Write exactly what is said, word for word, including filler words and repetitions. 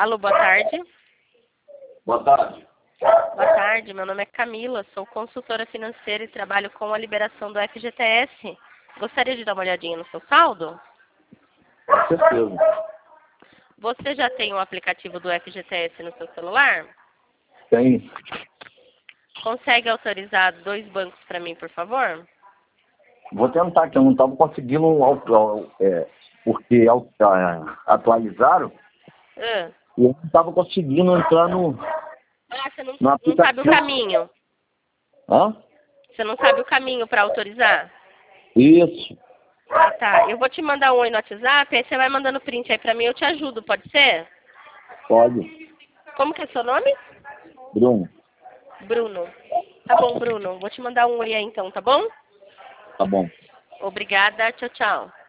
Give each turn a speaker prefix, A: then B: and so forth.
A: Alô, boa tarde.
B: Boa tarde.
A: Boa tarde, meu nome é Camila, sou consultora financeira e trabalho com a liberação do F G T S. Gostaria de dar uma olhadinha no seu saldo?
B: Com certeza.
A: Você já tem o aplicativo do F G T S no seu celular?
B: Tem.
A: Consegue autorizar dois bancos para mim, por favor?
B: Vou tentar, que eu não estava conseguindo, é, porque atualizaram
A: Ah,
B: e eu não estava conseguindo entrar no,
A: ah você não,
B: no
A: não sabe o
B: aplicativo.
A: caminho?
B: Hã?
A: Você não sabe o caminho para autorizar?
B: Isso.
A: Ah, tá. Eu vou te mandar um oi no WhatsApp, aí você vai mandando print aí pra mim, eu te ajudo, pode ser?
B: Pode.
A: Como que é seu nome?
B: Bruno.
A: Bruno. Tá bom, Bruno. Vou te mandar um oi aí então, tá bom?
B: Tá bom.
A: Obrigada. Tchau, tchau.